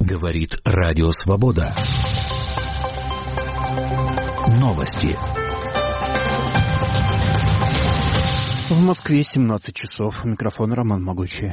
Говорит Радио Свобода. Новости. В Москве 17 часов. Микрофон Роман Могучий.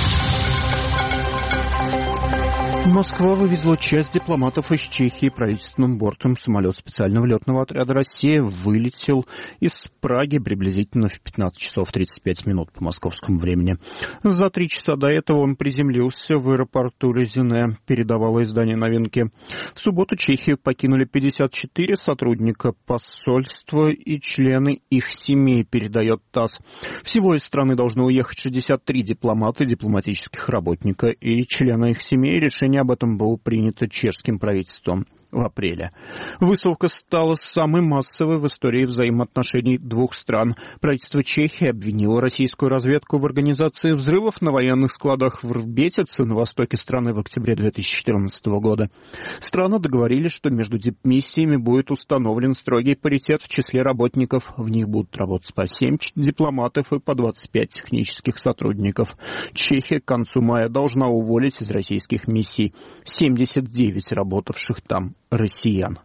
Москва вывезла часть дипломатов из Чехии правительственным бортом. Самолет специального летного отряда «Россия» вылетел из Праги приблизительно в 15 часов 35 минут по московскому времени. За 3 часа до этого он приземлился в аэропорту Резине, передавало издание «Новинки». В субботу Чехию покинули 54 сотрудника посольства и члены их семей, передает ТАСС. Всего из страны должны уехать 63 дипломата, дипломатических работника и члены их семей. Решение об этом было принято чешским правительством в апреле. Высылка стала самой массовой в истории взаимоотношений двух стран. Правительство Чехии обвинило российскую разведку в организации взрывов на военных складах в Рбетице на востоке страны в октябре 2014 года. Страны договорились, что между дипмиссиями будет установлен строгий паритет в числе работников. В них будут работать по 7 дипломатов и по 25 технических сотрудников. Чехия к концу мая должна уволить из российских миссий 79 работавших там россиян.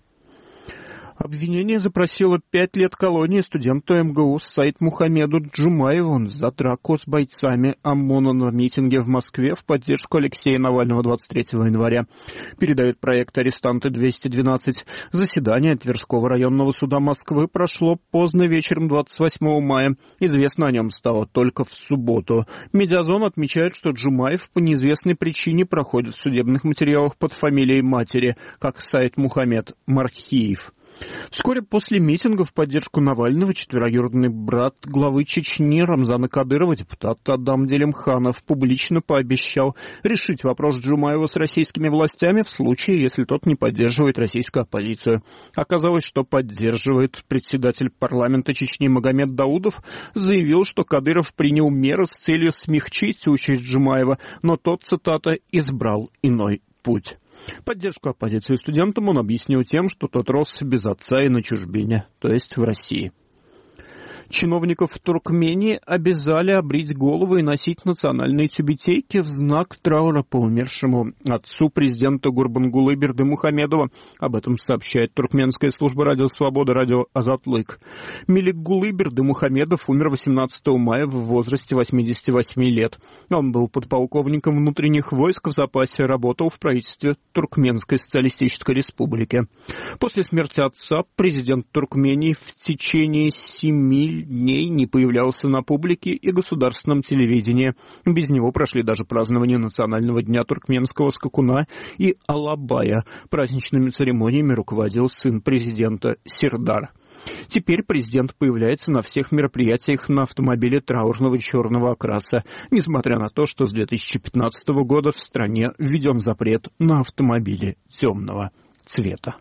Обвинение запросило 5 лет колонии студенту МГУ Саид Мухамеду Джумаеву за драку с бойцами ОМОНа на митинге в Москве в поддержку Алексея Навального 23 января. Передает проект «Арестанты-212». Заседание Тверского районного суда Москвы прошло поздно вечером 28 мая. Известно о нем стало только в субботу. Медиазон отмечает, что Джумаев по неизвестной причине проходит в судебных материалах под фамилией матери, как Саид Мухамед Мархиев. Вскоре после митинга в поддержку Навального четвероюродный брат главы Чечни Рамзана Кадырова, депутат Адам Делимханов, публично пообещал решить вопрос Джумаева с российскими властями в случае, если тот не поддерживает российскую оппозицию. Оказалось, что поддерживает. Председатель парламента Чечни Магомед Даудов заявил, что Кадыров принял меры с целью смягчить участь Джумаева, но тот, цитата, «избрал иной путь». Поддержку оппозиции студентам он объяснил тем, что тот рос без отца и на чужбине, то есть в России. Чиновников в Туркмении обязали обрить голову и носить национальные тюбетейки в знак траура по умершему отцу президента Гурбангулы Бердымухамедова. Об этом сообщает туркменская служба радио «Свобода», радио «Азатлык». Меликгулы Бердымухамедов умер 18 мая в возрасте 88 лет. Он был подполковником внутренних войск в запасе, работал в правительстве Туркменской социалистической республики. После смерти отца президент Туркмении в течение 7 дней не появлялся на публике и государственном телевидении. Без него прошли даже празднование Национального дня туркменского скакуна и Алабая. Праздничными церемониями руководил сын президента Сердар. Теперь президент появляется на всех мероприятиях на автомобиле траурного черного окраса, несмотря на то, что с 2015 года в стране введен запрет на автомобили темного цвета.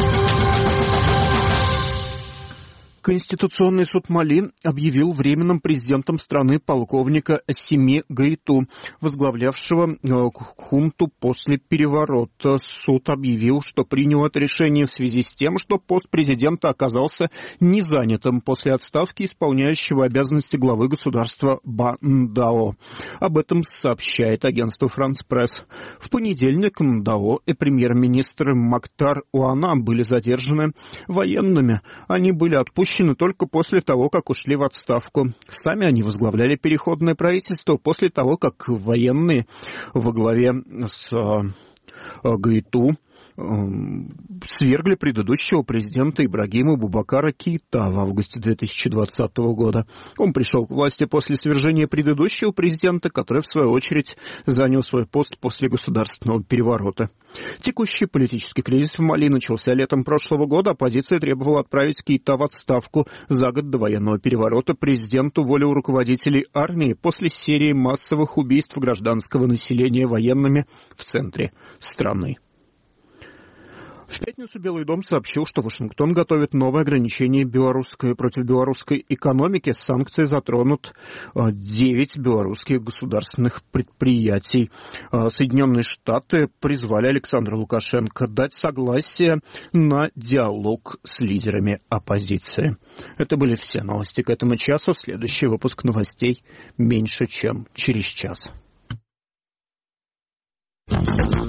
Конституционный суд Мали объявил временным президентом страны полковника Ассими Гоиту, возглавлявшего хунту после переворота. Суд объявил, что принял это решение в связи с тем, что пост президента оказался незанятым после отставки исполняющего обязанности главы государства Ба Ндао. Об этом сообщает агентство «Франс Пресс». В понедельник Ндао и премьер-министр Мактар Уана были задержаны военными. Они были отпущены только после того, как ушли в отставку. Сами они возглавляли переходное правительство после того, как военные во главе с Гоиту свергли предыдущего президента Ибрагима Бубакара Кейта в августе 2020 года. Он пришел к власти после свержения предыдущего президента, который, в свою очередь, занял свой пост после государственного переворота. Текущий политический кризис в Мали начался летом прошлого года. Оппозиция требовала отправить Кейта в отставку за год до военного переворота. Президент уволил руководителей армии после серии массовых убийств гражданского населения военными в центре страны. В пятницу Белый дом сообщил, что Вашингтон готовит новые ограничения против белорусской экономики. Санкции затронут 9 белорусских государственных предприятий. Соединенные Штаты призвали Александра Лукашенко дать согласие на диалог с лидерами оппозиции. Это были все новости к этому часу. Следующий выпуск новостей меньше, чем через час.